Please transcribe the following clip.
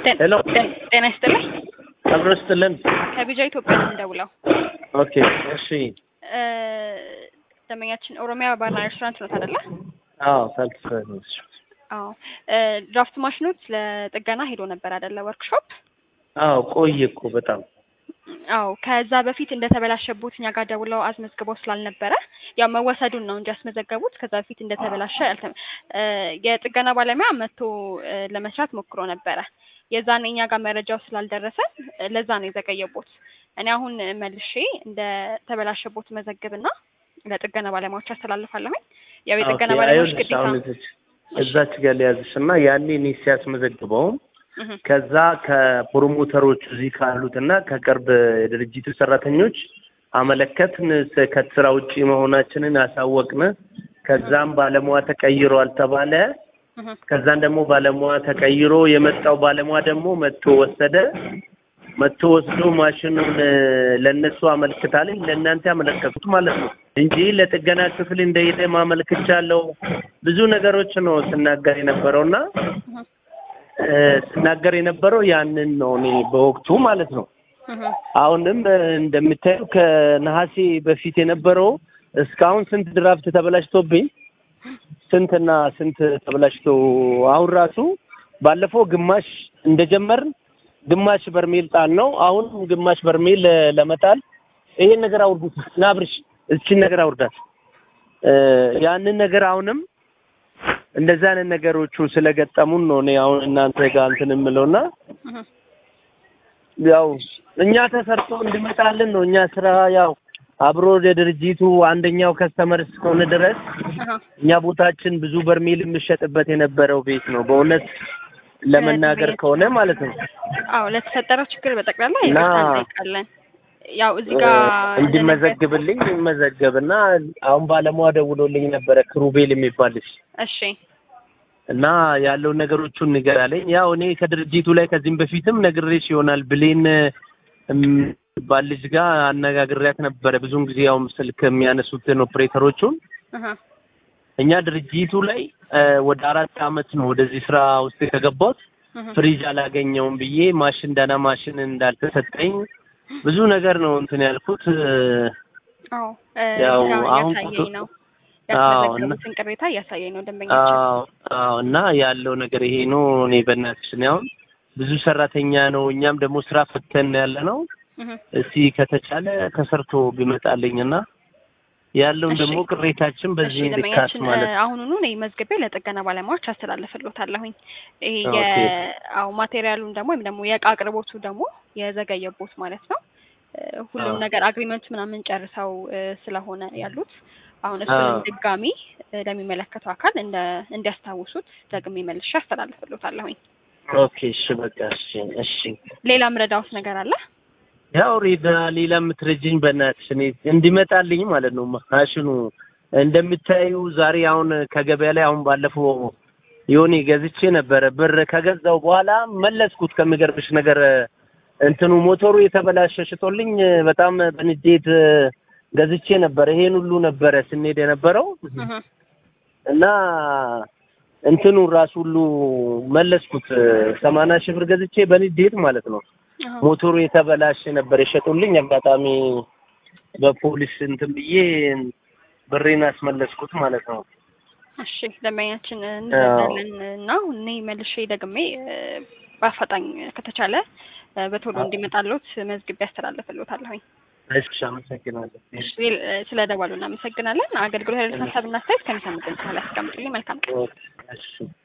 ሄሎ ጤና ይስጥልኝ። አብሮ ይስጥልን። ከቢጃ ኢትዮጵያ ነው የምደውለው። ኦኬ እሺ። ደንበኛችን ኦሮሚያ ባርና ሬስቶራንት ነው አይደለ? አዎ ሰልፍ። አዎ ድራፍት ማሽኖት ለጥገና ሄዶ ነበር አይደለ? ወርክሾፕ። አዎ ቆየ እኮ በጣም። አዎ ከዛ በፊት እንደተበላሸቡት እኛ ጋር ደውለው አስመዝግበው ስላልነበረ ያው መወሰዱን ነው እንጂ ያስመዘገቡት ከዛ በፊት እንደተበላሸ የጥገና ባለሙያ መጥቶ ለመስራት ሞክሮ ነበረ። የዛኔ እኛ ጋር መረጃው ስላልደረሰ ለዛ ነው የዘገየቦት። እኔ አሁን መልሼ እንደ ተበላሸቦት መዘግብና ለጥገና ባለሙያዎች አስተላልፋለሁ። ያው የጥገና ባለሙያዎች ግዴታ እዛች ጋር ያዝሽና ያኔ እኔ ሲያስመዘግበው ከዛ ከፕሮሞተሮች እዚህ ካሉትና ከቅርብ ድርጅቱ ሰራተኞች አመለከትን፣ ከስራ ውጪ መሆናችንን አሳወቅን። ከዛም ባለሙያ ተቀይሯል ተባለ። ከዛን ደግሞ ባለሙያ ተቀይሮ የመጣው ባለሙያ ደግሞ መጥቶ ወስዶ ማሽኑን ለነሱ አመልክታለኝ ለእናንተ ያመለከቱት ማለት ነው እንጂ ለጥገና ክፍል እንደሄደ ማመልከቻለሁ። ብዙ ነገሮች ነው ስናገር የነበረው ያንን ነው እኔ በወቅቱ ማለት ነው። አሁንም እንደምታዩ ከነሐሴ በፊት የነበረው እስካሁን ስንት ድራፍት ተበላሽቶብኝ ስንት ተበላሽቶ አሁን ራሱ ባለፈው ግማሽ እንደጀመርን ግማሽ በርሜል ጣል ነው። አሁን ግማሽ በርሜል ለመጣል ይሄን ነገር አውርዱት ናብርሽ እቺን ነገር አውርዳት ያንን ነገር አሁንም እንደዛ አይነት ነገሮቹ ስለገጠሙን ነው እኔ አሁን እናንተ ጋር እንትን የምለውና ያው እኛ ተሰርቶ እንድመጣልን ነው እኛ ስራ ያው አብሮ የድርጅቱ አንደኛው ከስተመር እስከሆነ ድረስ እኛ ቦታችን ብዙ በርሜል የሚሸጥበት የነበረው ቤት ነው በእውነት ለመናገር ከሆነ ማለት ነው። አዎ ለተፈጠረው ችግር በጠቅላላ ይጠይቃለን። ያው እዚህ ጋር እንዲመዘግብልኝ መዘገብና አሁን ባለሙያ ደውሎልኝ ነበረ ክሩቤል የሚባልሽ። እሺ እና ያለው ነገሮቹን ንገራለኝ። ያው እኔ ከድርጅቱ ላይ ከዚህም በፊትም ነግሬሽ ይሆናል ብሌን ባልጅ ጋር አነጋግሬያት ነበረ። ብዙውን ጊዜ ያው ስልክ የሚያነሱትን ኦፕሬተሮቹን እኛ ድርጅቱ ላይ ወደ 4 አመት ነው ወደዚህ ስራ ውስጥ ከገባሁት። ፍሪጅ አላገኘውም ብዬ ደህና ማሽን እንዳልተሰጠኝ ብዙ ነገር ነው እንትን ያልኩት። ያው አሁን ነው ያስመዘገቡትን ቅሬታ እያሳየኝ ነው ደንበኛችን። አዎ እና ያለው ነገር ይሄ ነው። እኔ በእናትሽ ነው ብዙ ሰራተኛ ነው እኛም ደግሞ ስራ ፈተን ያለ ነው። እስቲ ከተቻለ ተሰርቶ ቢመጣልኝና ያለውን ደግሞ ቅሬታችን በዚህ ልካት ማለት ነው። አሁኑኑ እኔ መዝግቤ ለጥገና ባለሙያዎች አስተላልፍልዎታለሁኝ። ይሄ ማቴሪያሉን ደግሞ ወይም ደግሞ የእቃ አቅርቦቱ ደግሞ የዘገየቦት ማለት ነው። ሁሉም ነገር አግሪመንት ምናምን ጨርሰው ስለሆነ ያሉት አሁን እሱን ድጋሚ ለሚመለከተው አካል እንዲያስታውሱት ደግሜ መልሼ አስተላልፍልዎታለሁኝ። ኦኬ እሺ በቃ እሺ። ሌላ ምረዳውስ ነገር አለ? ያው ሌላ የምትረጂኝ በእናትሽ እኔ እንዲመጣልኝ ማለት ነው። ማሽኑ እንደምታዩ ዛሬ አሁን ከገበያ ላይ አሁን ባለፈው የሆነ ገዝቼ ነበረ ብር ከገዛው በኋላ መለስኩት። ከሚገርምሽ ነገር እንትኑ ሞተሩ የተበላሸ ሽጦልኝ በጣም በንዴት ገዝቼ ነበር። ይሄን ሁሉ ነበረ ስንሄድ የነበረው እና እንትኑ ራሱ ሁሉ መለስኩት 80 ሺህ ብር ገዝቼ በንዴት ማለት ነው። ሞተሩ የተበላሸ ነበር የሸጡልኝ። አጋጣሚ በፖሊስ እንትን ብዬ ብሬን አስመለስኩት ማለት ነው። እሺ ደንበኛችን እንዘጋለን እና እኔ መልሼ ደግሜ በአፋጣኝ ከተቻለ በቶሎ እንዲመጣልዎት መዝግቤ ያስተላልፍልዎታለሁኝ። እሺ አመሰግናለሁ። ስለደወሉ እናመሰግናለን። አገልግሎት ሀሳብና አስተያየት ከሚሰሙት በኋላ ያስቀምጡልኝ። መልካም ቀን። እሺ